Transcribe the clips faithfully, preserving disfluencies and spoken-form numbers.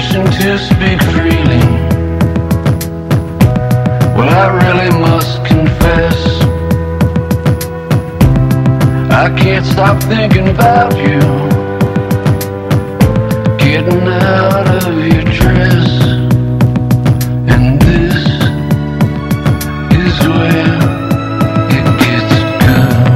permission to speak freely. Well, I really must confess, I can't stop thinking about you, getting out of your dress. And this is where it gets good.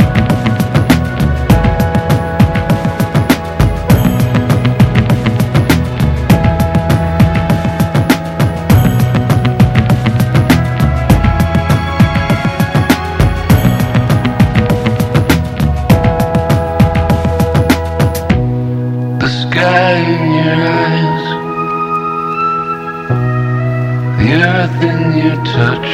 The sky in your eyes, the earth in your touch,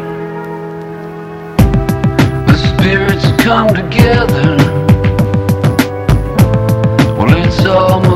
the spirits come together. Well, it's all